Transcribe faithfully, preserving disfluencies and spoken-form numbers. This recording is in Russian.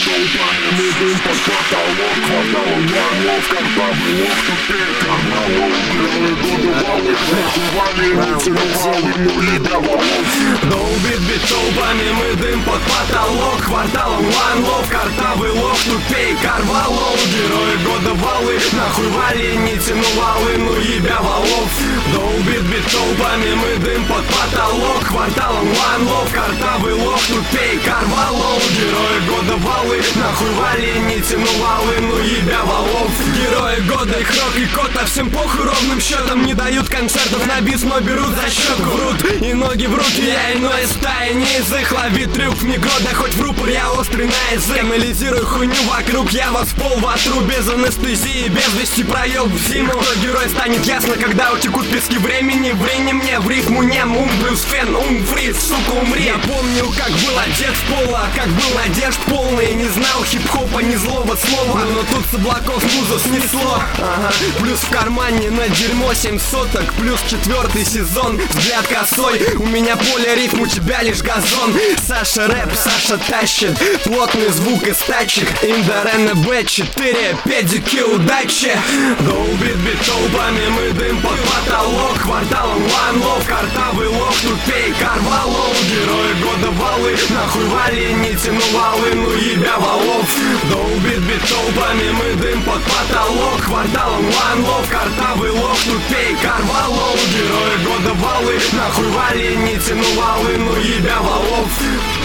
толпами, мы дым под потолок. Кварталом ванлов, картавый лох, тупее карнавал. Герои года валы, нахували, не целовал, ну ребя волос. Долбит бит толпами, мы дым под потолок. Кварталом ванлов, картавый лох, тупей карвалов. Герои года валы, нахуй вали, не тяну валы, ну ебя валов. Долбит бит толпами, мы дым под потолок. Кварталом ванлов, картавый лох, тупей карвалов. Герои года валы, нахуй вали, не тяну валы, ну ебя валов. Герои года, их рок и кот, а всем похуй ровным счетом. Не дают концертов на бис, но берут за счет. Врут и ноги в руки, я иной стаи не из их. Лови трюк в микро, да хоть в рупор, я острый на язык. Анализирую хуйню вокруг, я вас в пол вотру. Без анестезии, без вести проеб в зиму. Кто герой станет ясно, когда утекут пески времени. Ври не мне, в рифму нем, ум плюс фен, ум фриз, сука, умри. Я помню, как был одет в поло, как был надежд полный. Не знал хип-хопа, ни злого слова, но тут с облаков музу снесло. Ага. Плюс в кармане на дерьмо семь соток, плюс четвертый сезон, взгляд косой. У меня поле рифм, у тебя лишь газон. Саша рэп, Саша тащит плотный звук из тачек. Индор эн бэ четыре, педики удачи. Долбит бит толпами, мы дым под потолок. Кварталом ванлов, картавый лох, тупей карвалов. Герои года валы, нахуй вали, не тяну валы, ну ебя валов. Долбит бит толпами, мы дым под потолок. Кварталом ванлов, картавый лох, тупей карвалов. Герои года валы, нахуй вали, не тяну валы, ну ебя валов.